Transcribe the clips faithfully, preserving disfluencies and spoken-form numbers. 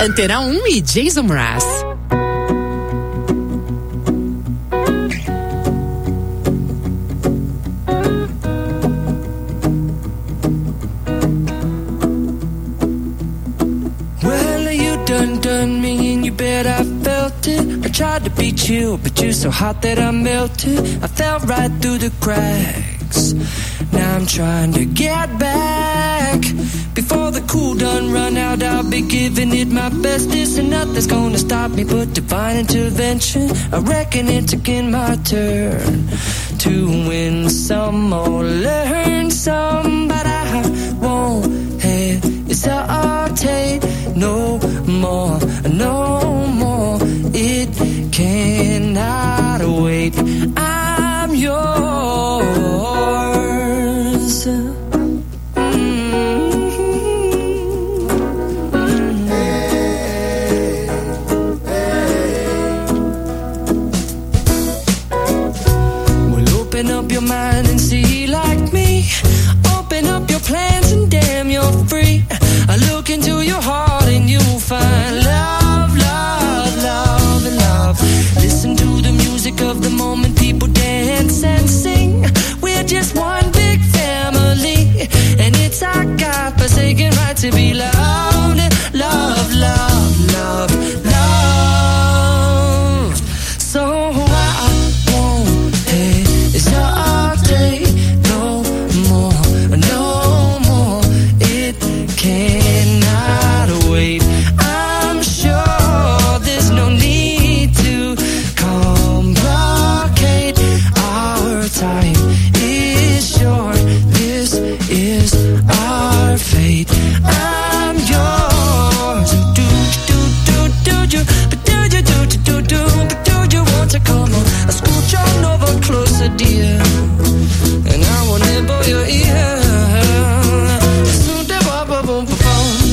Antena um e Jason Mraz. Well, you done done me and you bet I felt it. I tried to beat you, but you're so hot that I melted. I fell right through the cracks. Now I'm trying to get back. Before the cool done run out, I'll be giving it my best. This and nothing's gonna stop me but divine intervention. I reckon it's again my turn to win some or learn some, but I won't hesitate no more, no more. It cannot wait. I'm yours. Open up your mind and see like me. Open up your plans and damn, you're free. I look into your heart and you'll find love, love, love, and love. Listen to the music of the moment, people dance and sing. We're just one big family, and it's our God-forsaken right to be loved. Love, love, love, love. So I won't hesitate no more, no more. It cannot wait. I'm sure there's no need to complicate. Our time is short. This is our fate. I'm yours. Do do do do do, but do you do do do do, but do you want to come on? I scooch on over closer, dear, and I will nibble your ear. Soon to bop bop boom boom.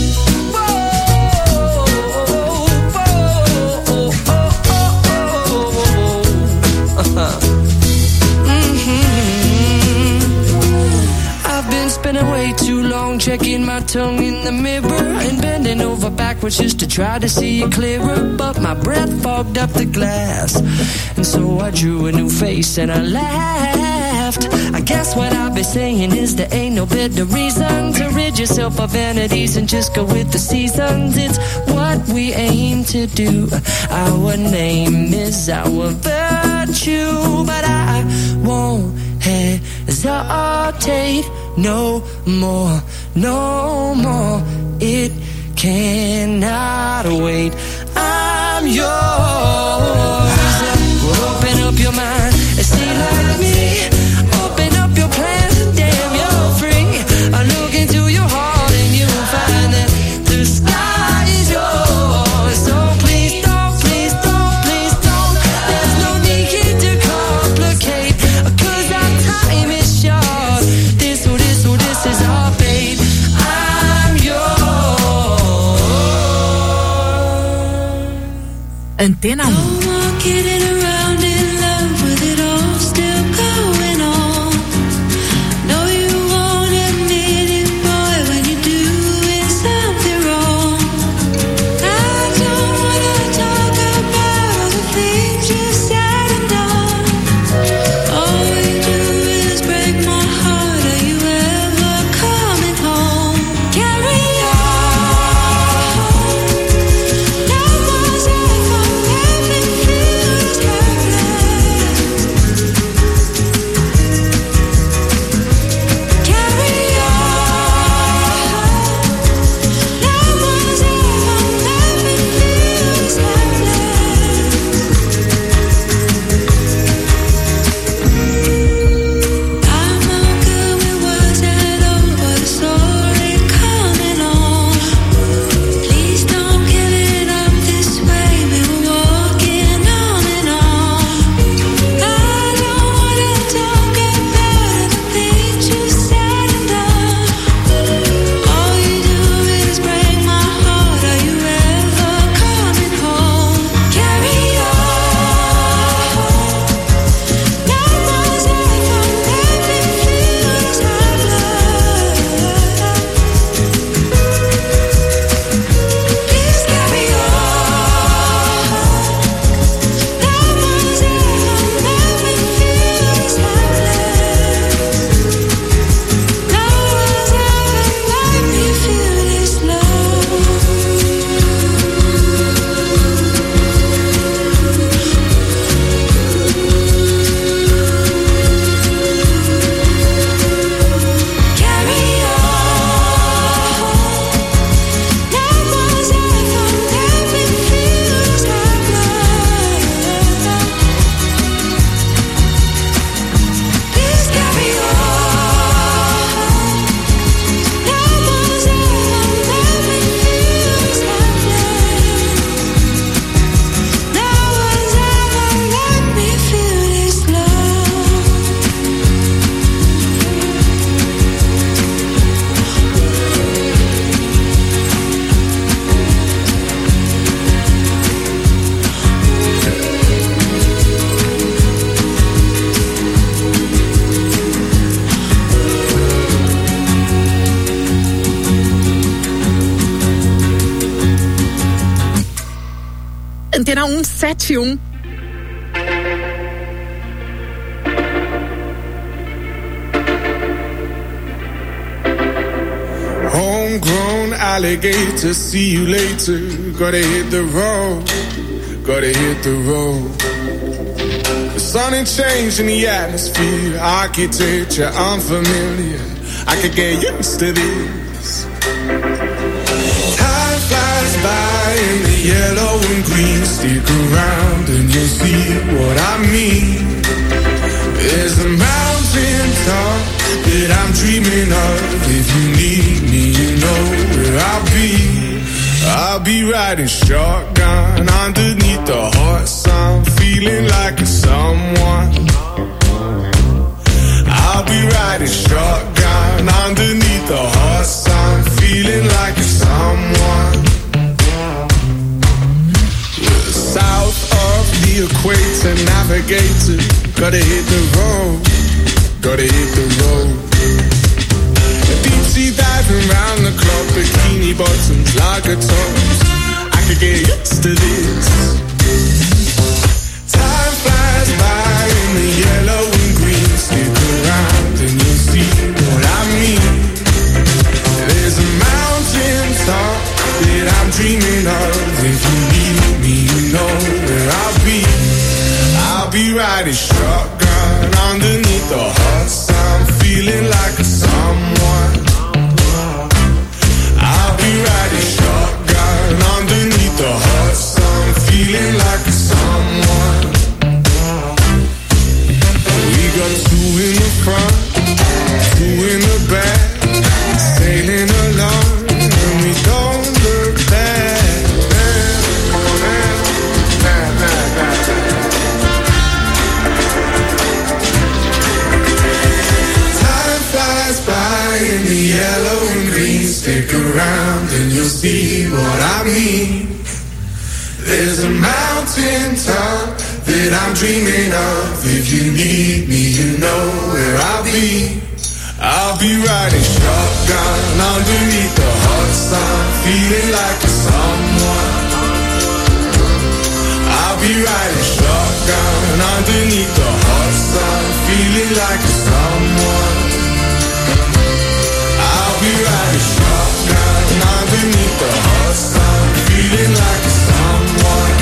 I've been spending way too long checking my tongue in the mirror and bending over backwards just to try to see it clearer, but my breath fogged up the glass, and so I drew a new face and I laughed. I guess what I've been saying is there ain't no better reason to rid yourself of vanities and just go with the seasons. It's what we aim to do. Our name is our virtue, but I won't hesitate no more, no more. It cannot wait. I'm yours. Open up your mind and see like me. Open up your plans and damn, you're free. I look into your heart and you'll find that the sky is yours. So please don't, please don't, please don't. There's no need to complicate, 'cause our time is short. This, oh, this, oh, this is our fate. I'm yours. Antena um. Carry on. sete um. Homegrown alligator, see you later. Gotta hit the road, gotta hit the road. The sun ain't changing the atmosphere, architecture unfamiliar. I could get used to this. Time flies by in the yellow and green. Stick around and you'll see what I mean. There's a mountain top that I'm dreaming of. If you need me, you know where I'll be. I'll be riding shotgun underneath the hot sun, feeling like a someone. I'll be riding shotgun underneath the hot sun, feeling like a someone. South of the equator, navigator, gotta hit the road, gotta hit the road. Deep sea diving round the clock, bikini bottoms, lager tops. I could get used to this. Time flies by in the yellow and green. Stick around and you'll see what I mean. There's a mountain top that I'm dreaming of. If you need me, you know where I'll be. I'll be riding shotgun underneath the hot sun, feeling like a someone. I'll be riding shotgun underneath the hot sun, feeling like a someone. We got two in the front, two in the back, sailing along, and we don't look back. In the yellow and green, stick around and you'll see what I mean. There's a mountain top that I'm dreaming of. If you need me, you know where I'll be. I'll be riding shotgun underneath the hot sun, feeling like a someone. I'll be riding shotgun underneath the hot sun, feeling like a someone. I'll be riding shotgun underneath the hot sun, feeling like a someone.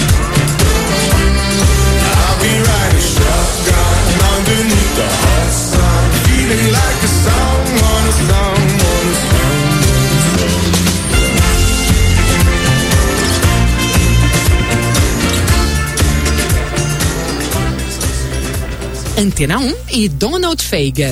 I'll be riding shotgun underneath the hot sun, feeling like a someone, a someone, a someone. Antena um e Donald Fagen.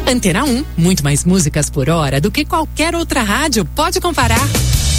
Antena um, muito mais músicas por hora do que qualquer outra rádio pode comparar.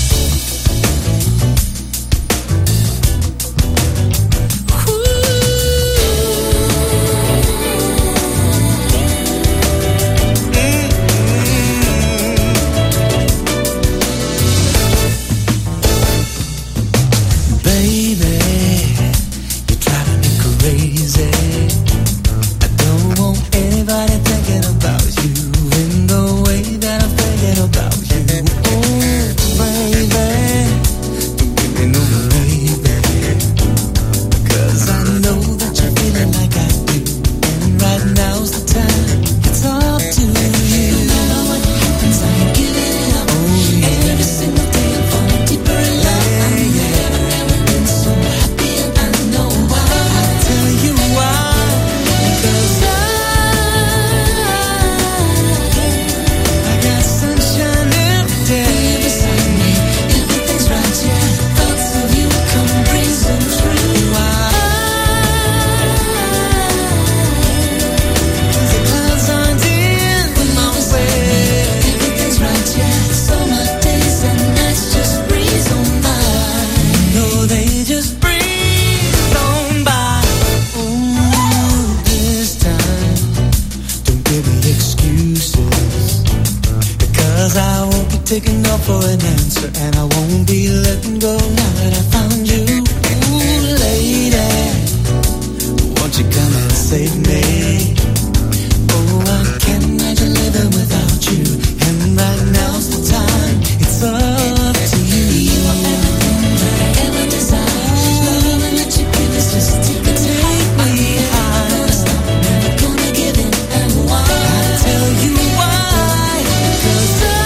Taking no for an answer, and I won't be letting go now that I found you. Ooh, lady, won't you come and save me? Oh, I can't imagine living without you, and right now's the time. It's up to you. You are everything that I ever desired. Love and let you give us just take it, take me high. Never gonna stop, never gonna give in, and why? I tell you why, 'cause I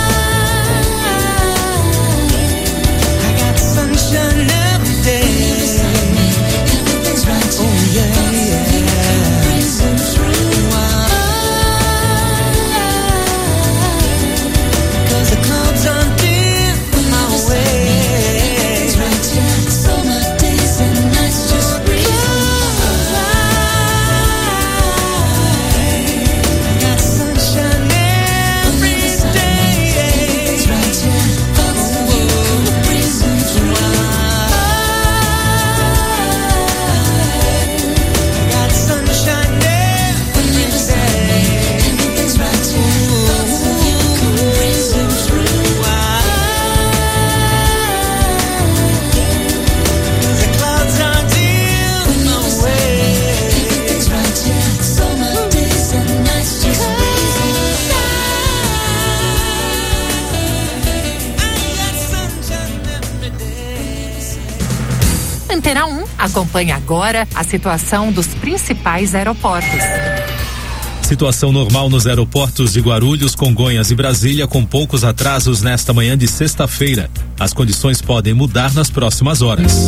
sunshine every day. Everything's right. Oh yeah, yeah. Reason through. Why? 'Cause the clouds aren't in my way. Everything's right, yeah. Summer days and nights just reason why. I got sunshine every day. Everything's right, yeah. Thoughts of you, reason through. Antena um acompanha agora a situação dos principais aeroportos. Situação normal nos aeroportos de Guarulhos, Congonhas e Brasília, com poucos atrasos nesta manhã de sexta-feira. As condições podem mudar nas próximas horas.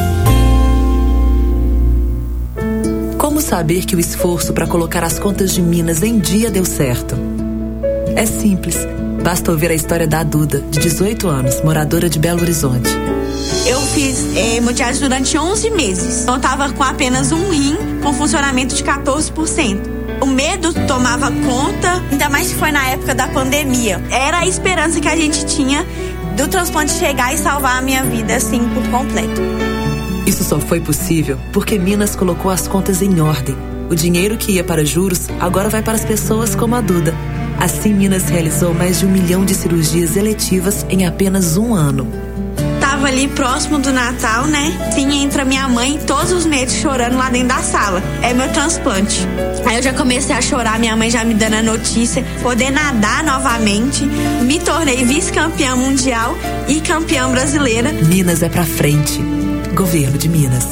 Como saber que o esforço para colocar as contas de Minas em dia deu certo? É simples. Basta ouvir a história da Duda, de dezoito anos, moradora de Belo Horizonte. Eu fiz eh, hemodiálise durante onze meses. Eu tava com apenas um rim com funcionamento de quatorze por cento. O medo tomava conta, ainda mais que foi na época da pandemia. Era a esperança que a gente tinha do transplante chegar e salvar a minha vida, assim, por completo. Isso só foi possível porque Minas colocou as contas em ordem. O dinheiro que ia para juros agora vai para as pessoas como a Duda. Assim, Minas realizou mais de um milhão de cirurgias eletivas em apenas um ano. Tava ali próximo do Natal, né? Sim, entra minha mãe, todos os médicos chorando lá dentro da sala. É meu transplante. Aí eu já comecei a chorar, minha mãe já me dando a notícia. Poder nadar novamente. Me tornei vice-campeã mundial e campeã brasileira. Minas é pra frente. Governo de Minas.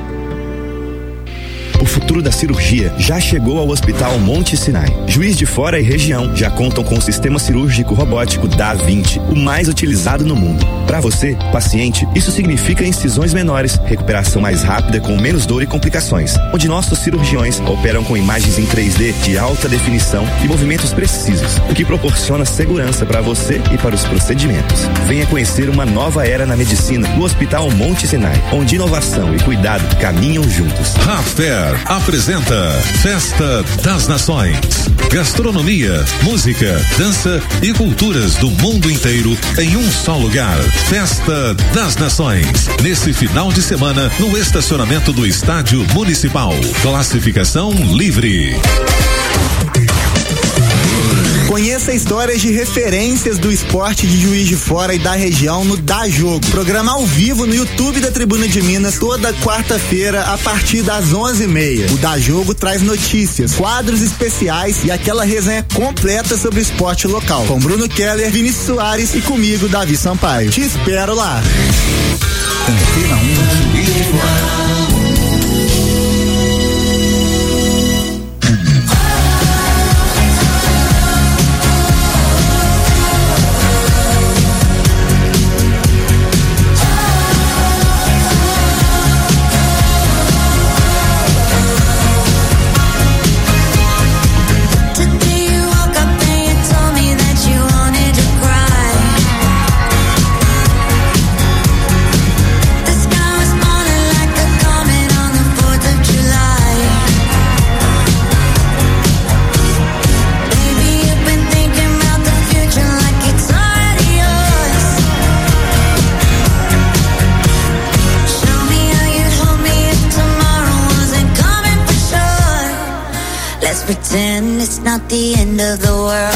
O futuro da cirurgia já chegou ao Hospital Monte Sinai. Juiz de Fora e região já contam com o sistema cirúrgico robótico Da Vinci, o mais utilizado no mundo. Para você, paciente, isso significa incisões menores, recuperação mais rápida com menos dor e complicações, onde nossos cirurgiões operam com imagens em três D de alta definição e movimentos precisos, o que proporciona segurança para você e para os procedimentos. Venha conhecer uma nova era na medicina no Hospital Monte Sinai, onde inovação e cuidado caminham juntos. Rafter, Bar apresenta Festa das Nações. Gastronomia, música, dança e culturas do mundo inteiro em um só lugar. Festa das Nações. Nesse final de semana, no estacionamento do Estádio Municipal. Classificação livre. Conheça histórias de referências do esporte de Juiz de Fora e da região no Dá Jogo. Programa ao vivo no YouTube da Tribuna de Minas toda quarta-feira a partir das onze e meia. O Dá Jogo traz notícias, quadros especiais e aquela resenha completa sobre o esporte local. Com Bruno Keller, Vinícius Soares e comigo, Davi Sampaio. Te espero lá. Antena um, Juiz de Fora. Pretend it's not the end of the world.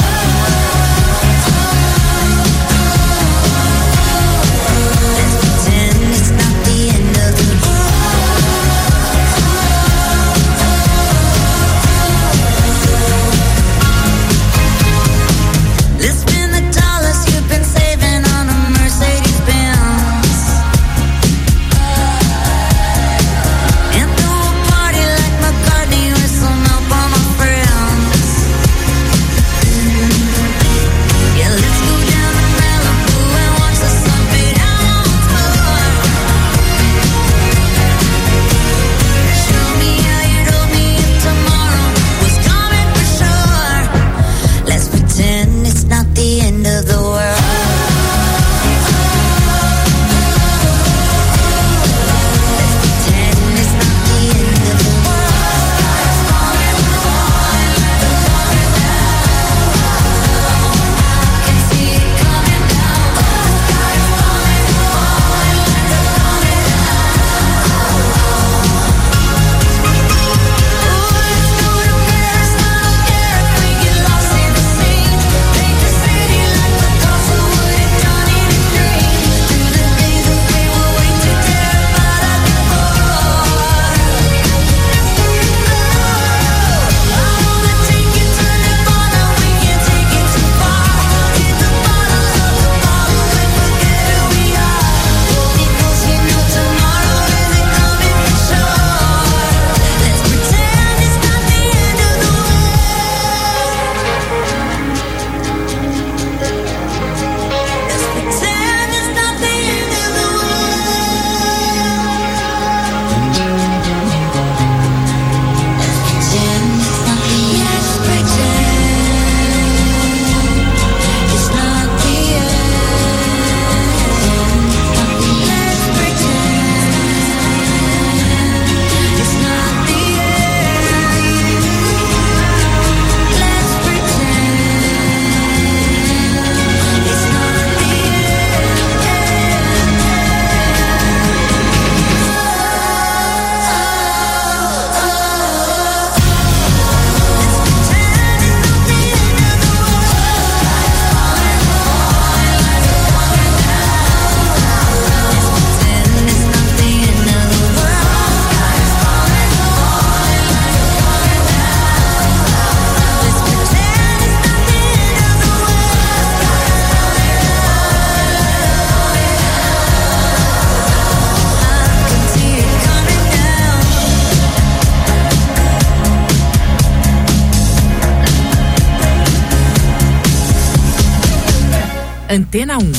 Antena um.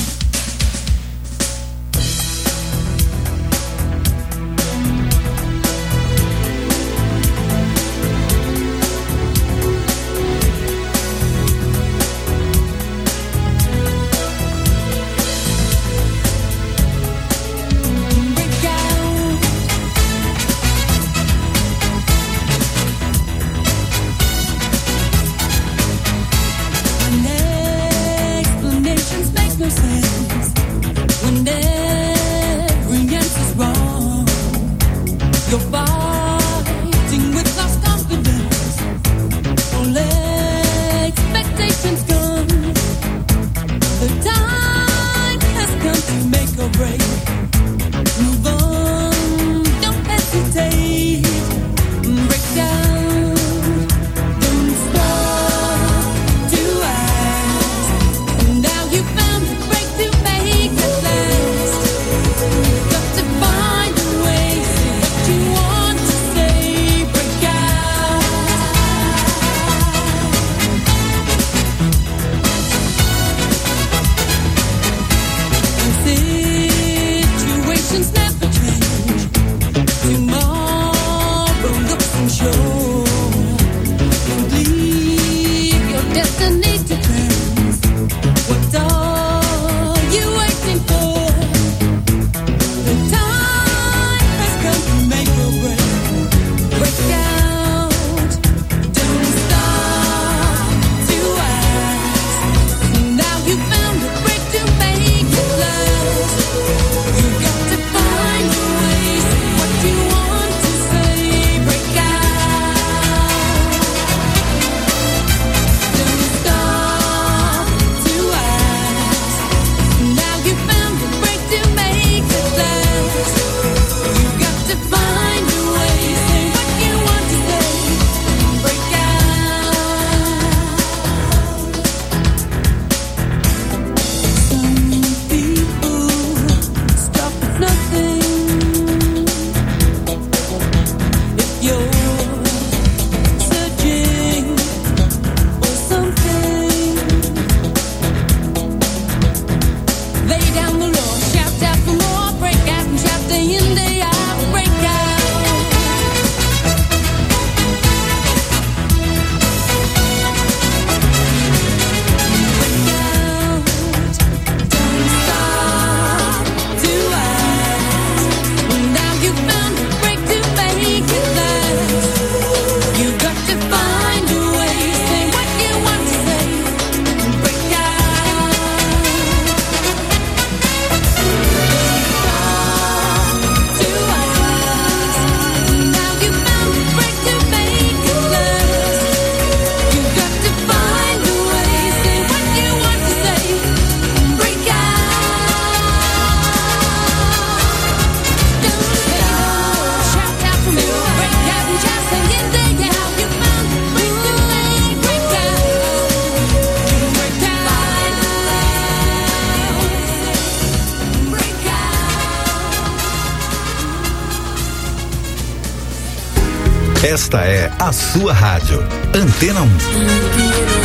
Esta é a sua rádio. Antena um.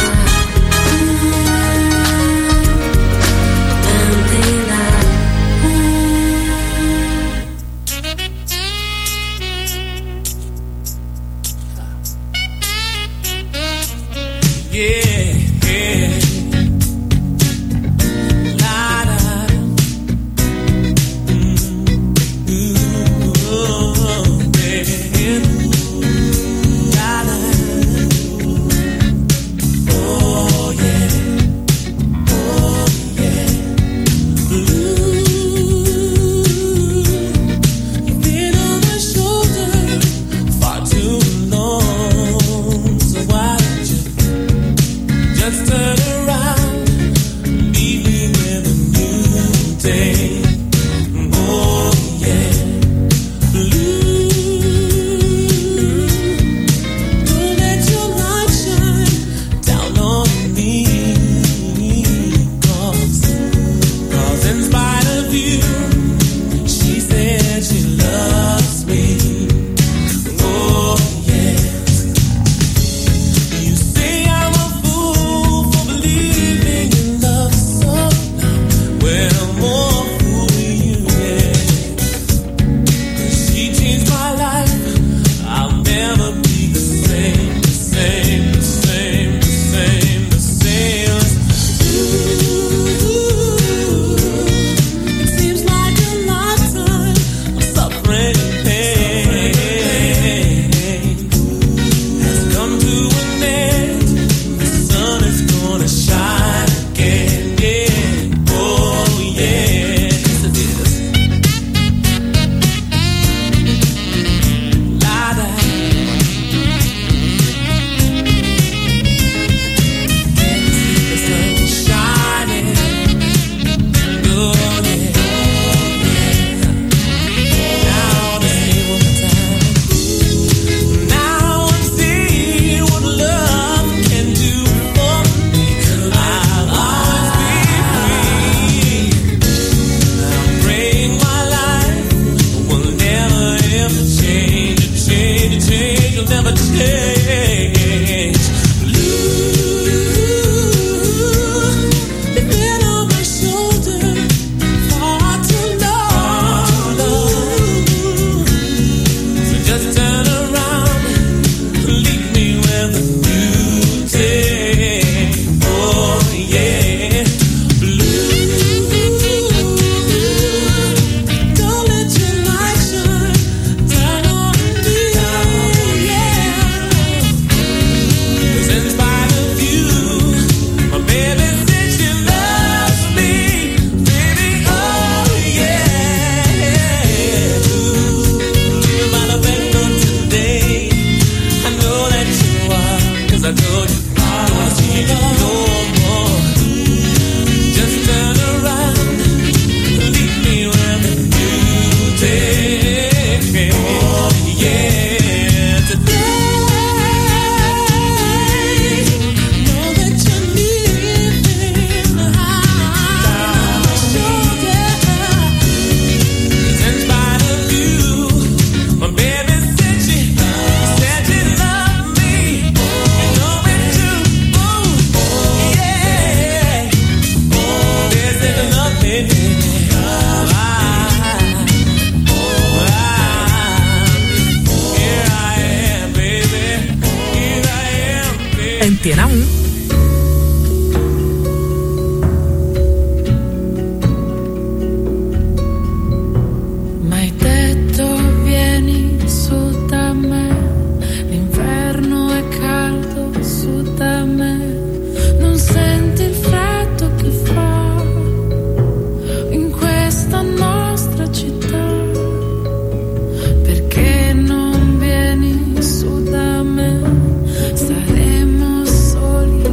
Antena um. M'hai detto vieni su da me, l'inverno è caldo su da me, non senti il freddo che fa in questa nostra città, perché non vieni su da me, saremo soli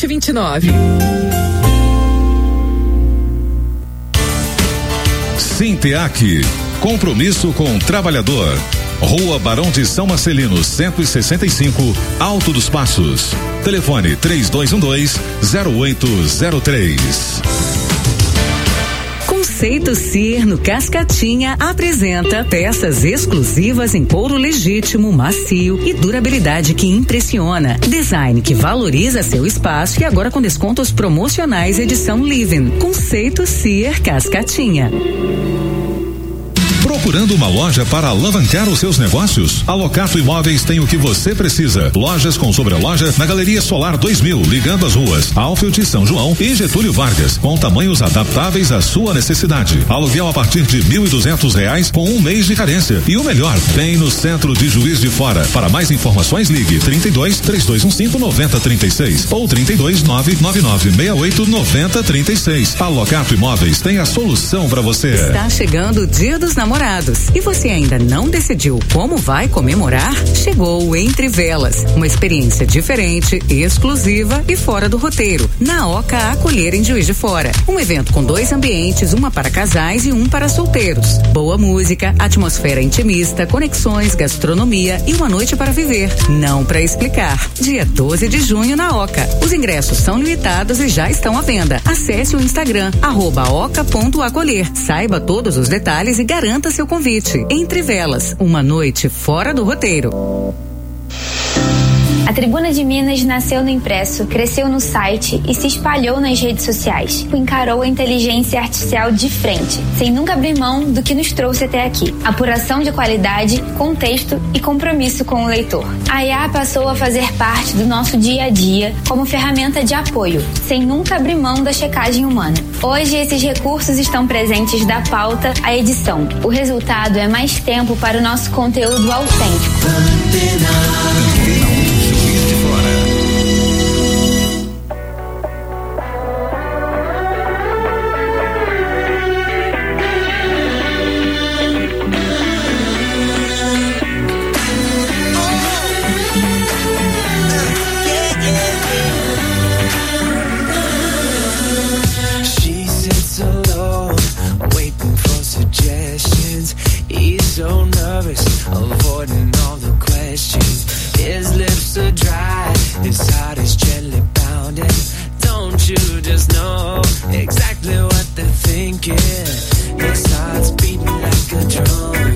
vinte e nove. Sinteac, compromisso com o trabalhador. Rua Barão de São Marcelino, cento e sessenta e cinco, Alto dos Passos. Telefone três dois um dois, zero oito zero três. Conceito Cier no Cascatinha apresenta peças exclusivas em couro legítimo, macio e durabilidade que impressiona. Design que valoriza seu espaço e agora com descontos promocionais edição Living. Conceito Cier Cascatinha. Procurando uma loja para alavancar os seus negócios? A Locato Imóveis tem o que você precisa. Lojas com sobreloja na Galeria Solar dois mil, ligando as ruas Alfield, São João e Getúlio Vargas, com tamanhos adaptáveis à sua necessidade. Aluguel a partir de mil e duzentos reais com um mês de carência. E o melhor, bem no centro de Juiz de Fora. Para mais informações, ligue trinta e dois, três dois um cinco, nove zero três seis ou trinta e dois, nove nove nove seis oito, nove zero três seis. A Locato Imóveis tem a solução para você. Está chegando o Dia dos Namorados e você ainda não decidiu como vai comemorar? Chegou o Entre Velas, uma experiência diferente, exclusiva e fora do roteiro, na Oca Acolher em Juiz de Fora. Um evento com dois ambientes, uma para casais e um para solteiros. Boa música, atmosfera intimista, conexões, gastronomia e uma noite para viver, não para explicar. Dia doze de junho na Oca. Os ingressos são limitados e já estão à venda. Acesse o Instagram, arroba oca ponto acolher. Saiba todos os detalhes e garanta seu convite. Entre Velas, uma noite fora do roteiro. A Tribuna de Minas nasceu no impresso, cresceu no site e se espalhou nas redes sociais. Encarou a inteligência artificial de frente, sem nunca abrir mão do que nos trouxe até aqui. Apuração de qualidade, contexto e compromisso com o leitor. A I A passou a fazer parte do nosso dia a dia como ferramenta de apoio, sem nunca abrir mão da checagem humana. Hoje, esses recursos estão presentes da pauta à edição. O resultado é mais tempo para o nosso conteúdo autêntico. So nervous, avoiding all the questions. His lips are dry, his heart is gently pounding. Don't you just know exactly what they're thinking? His heart's beating like a drum.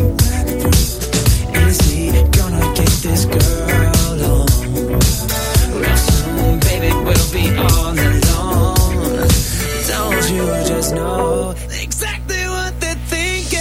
Is he gonna get this girl on? Real soon, baby, we'll be all alone. Don't you just know exactly what they're thinking?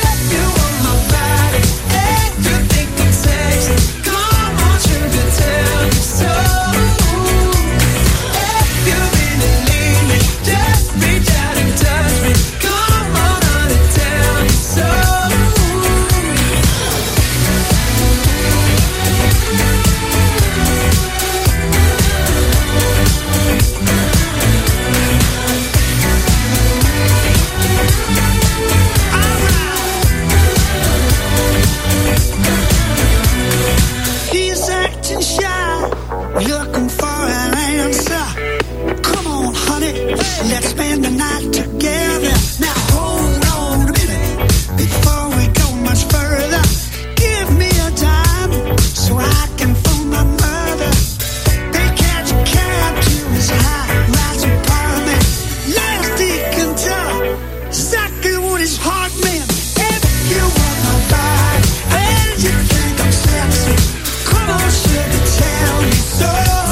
Looking for an answer. Come on, honey, let's spend the night together. Now hold on a minute before we go much further. Give me a dime so I can phone my mother. They catch a cab to his high-rise apartment. Last he can tell exactly what his heart meant. If you want my body and you think I'm sexy, come on, sugar, tell me so.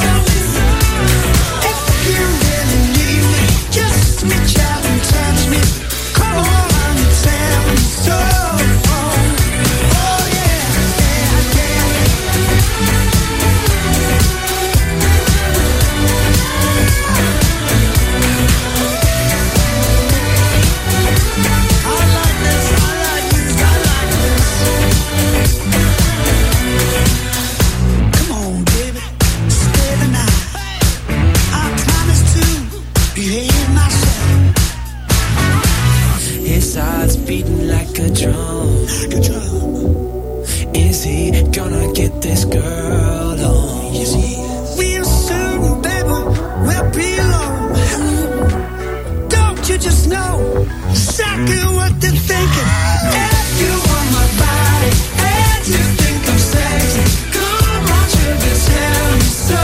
Beating like a drum. Like a drum. Is he gonna get this girl on? Yes, he is. Real soon, baby. will belong. Don't you just know exactly what they're thinking? If you want my body and you think I'm sexy, come on, sugar, tell me so.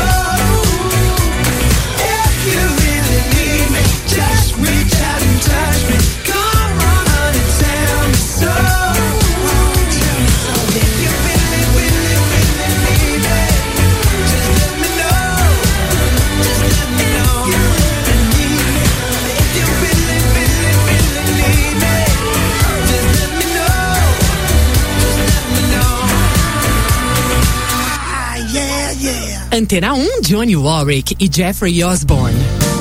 If you really need me, just reach out and touch me. Come on, honey, tell me so. If you really, really, really need me, just let me know. Just let me know you really need me. If you really, really, really need me, just let me know. Just let me know. Ah, yeah, yeah. Antena um, Johnny Warwick e Jeffrey Osborne.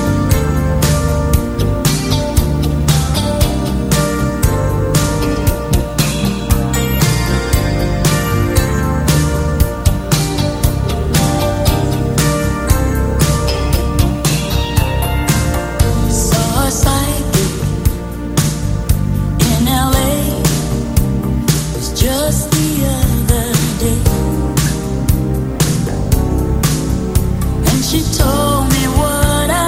Saw a psychic in L A. It was just the other day, and she told me what I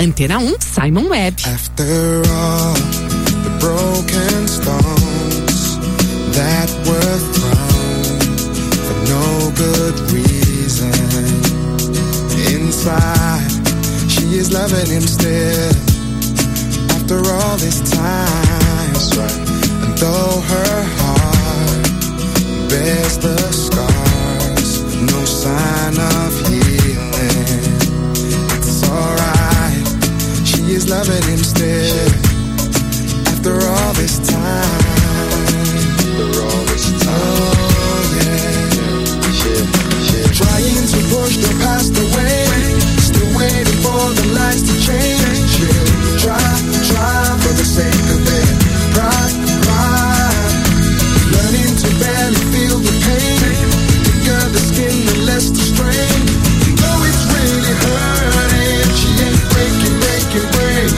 Antena um, Simon Webb. After all the broken stones that were thrown for no good reason, inside she is loving him still. After all this time, and though her heart bears the scars, no sign of healing, it's alright, she is loving him still. After all this time, after all this time, oh yeah, yeah, yeah. Trying to push the past away, still waiting for the lights to change. Yeah. Try, try for the sake of it. Pride, pride, learning to barely feel the pain. Thicker the skin, the less the strain. Though it's really hurting, she ain't breaking, breaking,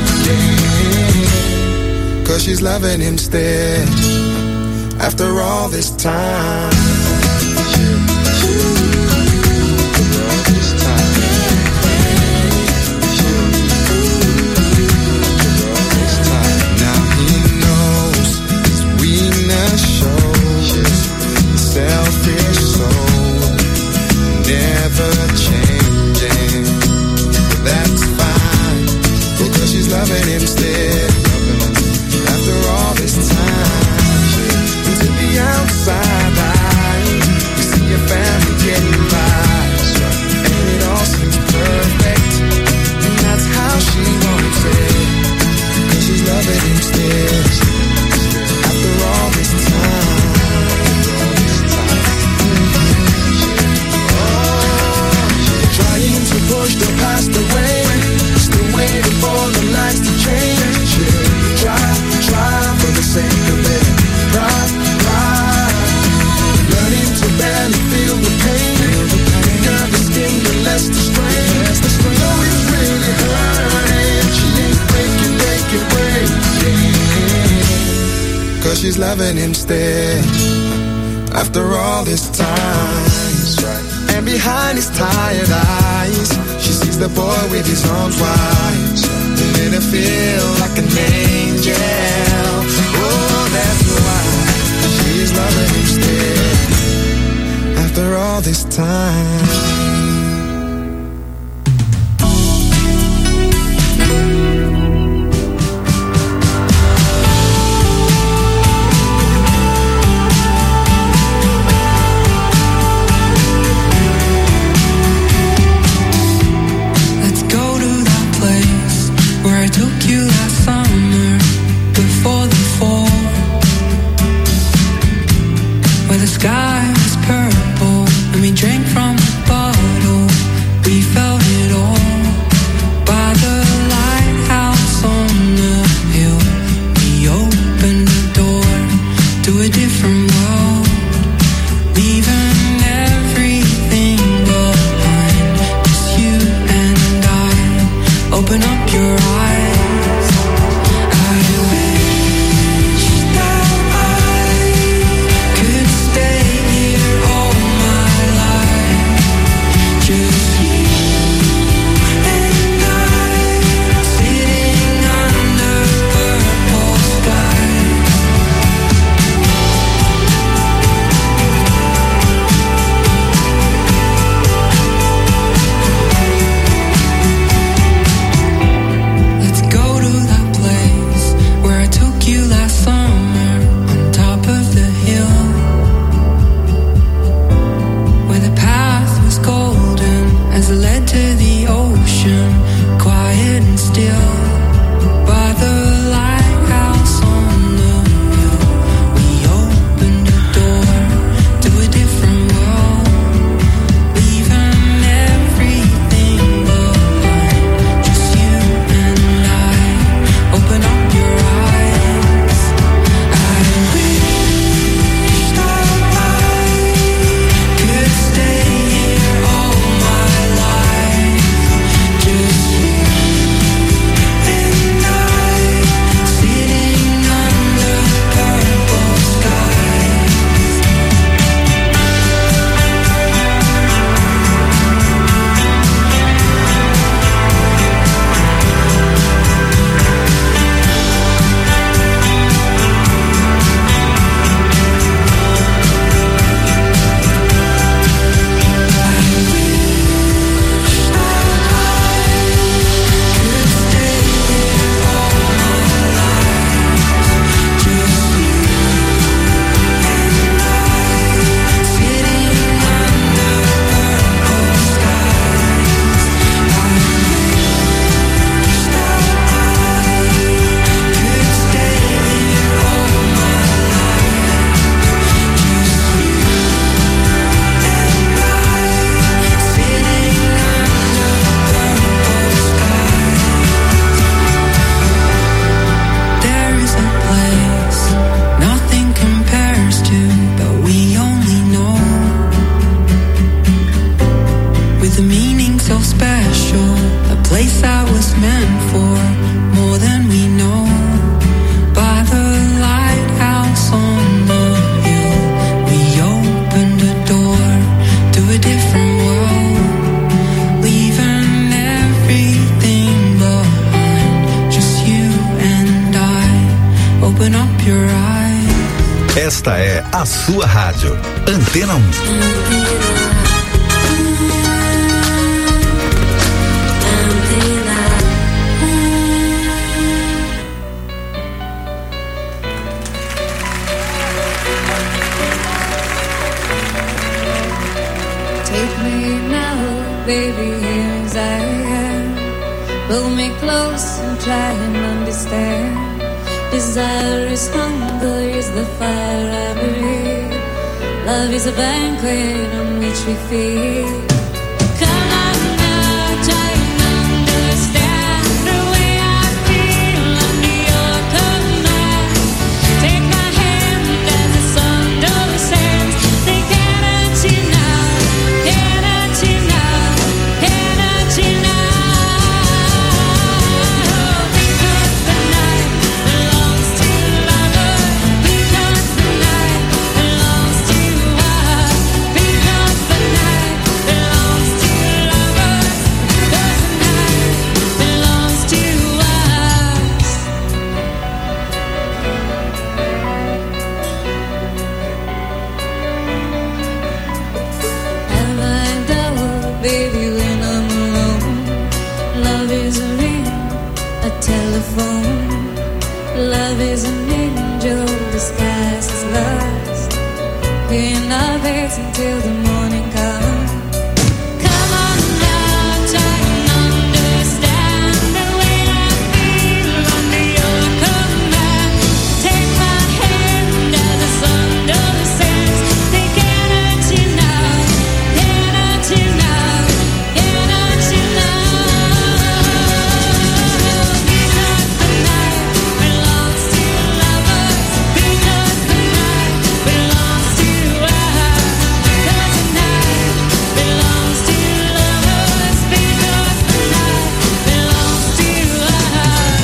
breaking. Cause she's loving him still. After all this time. Selfish soul, never changing. That's fine, because she's loving him still. After all this time, into the outside eye, you see your family getting by, and it all seems perfect, and that's how she wants it, because she's loving him still. After all this time. Trying to push the past away, still waiting for the lights to change. Yeah. Try, try for the sake of it. Pride, pride, learning to barely feel the pain. The thicker the skin, the less the strain. Though it's really hurting, she ain't breaking, breaking, breaking. Cause she's loving him still. After all this time. And behind his tired eyes, she sees the boy with his arms wide, made her feel like an angel. Oh, that's why she's loving him still. After all this time. Sky was purple and we drank from the bottle. We felt it all by the lighthouse on the hill. We opened the door to a different world, leaving everything behind. Just you and I. Open up your eyes. the meaning so special, a place I was meant for, more than we know. By the lighthouse on the hill, we opened a door to a different world, leaving everything behind, just you and I. Open up your eyes. Esta é a sua rádio, Antena um. Take me now, baby, here as I am. Pull me close and try and understand. Desire is hunger, is the fire I breathe. Love is a banquet on which we feed. Come on now, try and understand the way I feel under your command. Take my hand as the sun descends. Take energy now, energy now, energy now. Because the night belongs to lovers. Because the night belongs to us. Because the night belongs to lovers. Because the night belongs to us. Have I doubt, baby, when I'm alone? Love is a ring, a telephone. Love is an angel disguised as lust. In our beds until the morning comes. Come on now, try and understand the way I feel under your command. Take my hand as the sun descends. Take energy now, energy now, energy now. Because the night belongs to lovers. Because the night belongs to us. Because the night belongs to lovers. Because the night belongs to us.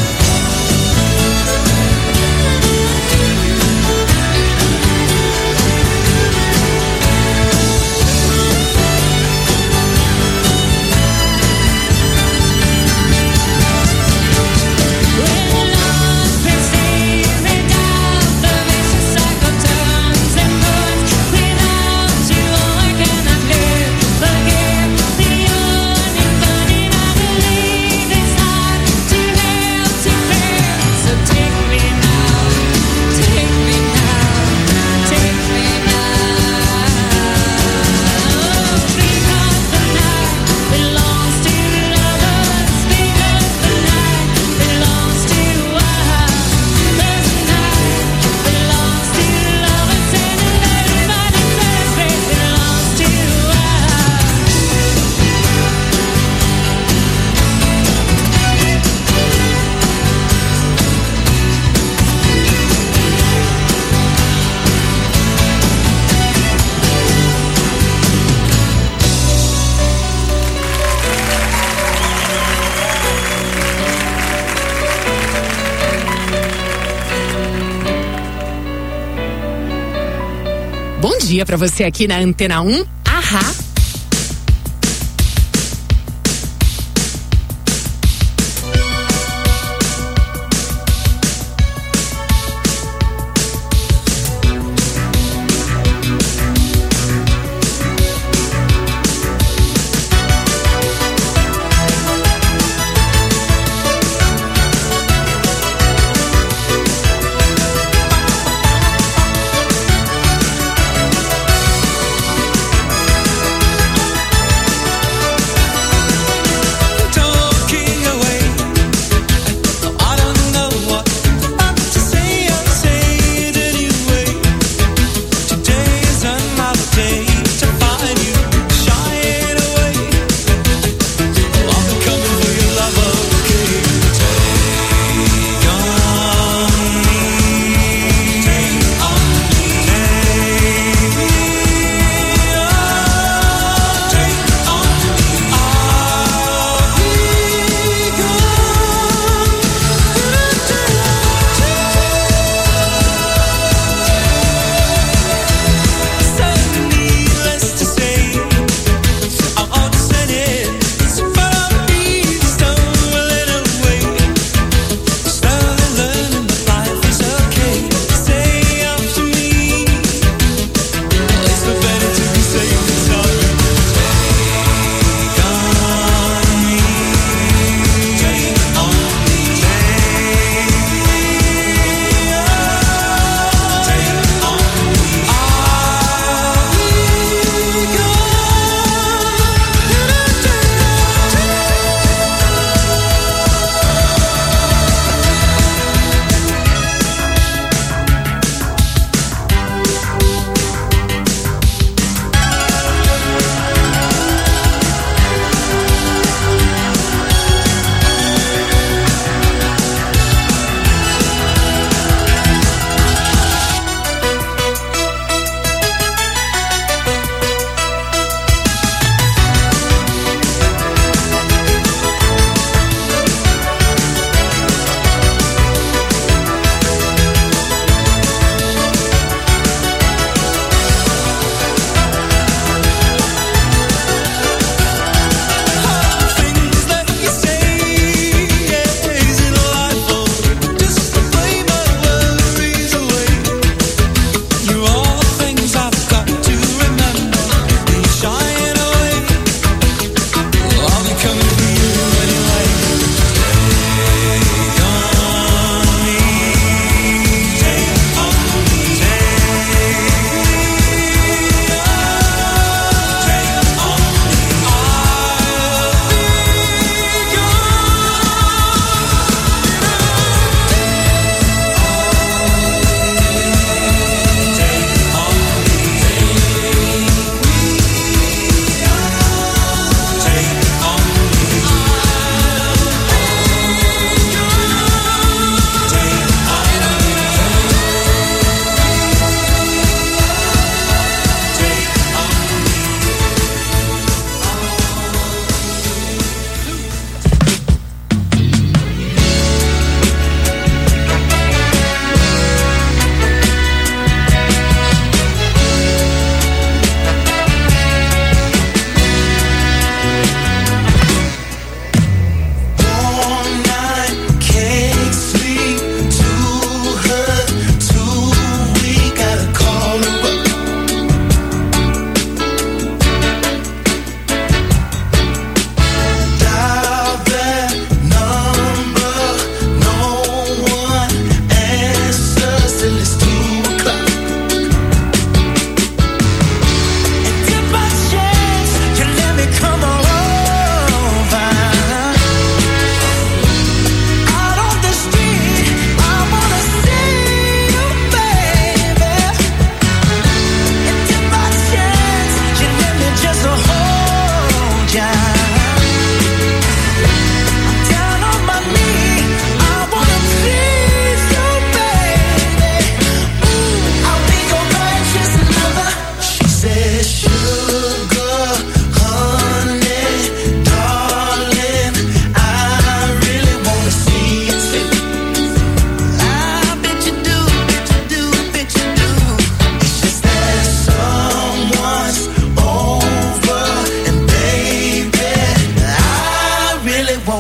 When love precedes without the vicious cycle turns and burns. Without you, I cannot live. Forgive the yawning, burning. I believe it's hard to have to bear. So take me now, take me now, take me now. Because the night belongs to lovers. Because the night belongs to us. Because the night belongs to lovers. And everybody says it belongs to us. Bom dia pra você aqui na Antena um. Ahá.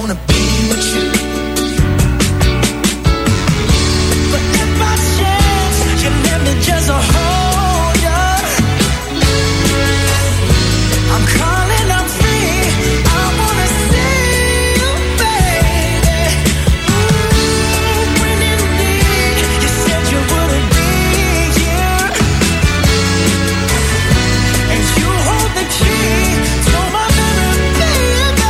wanna be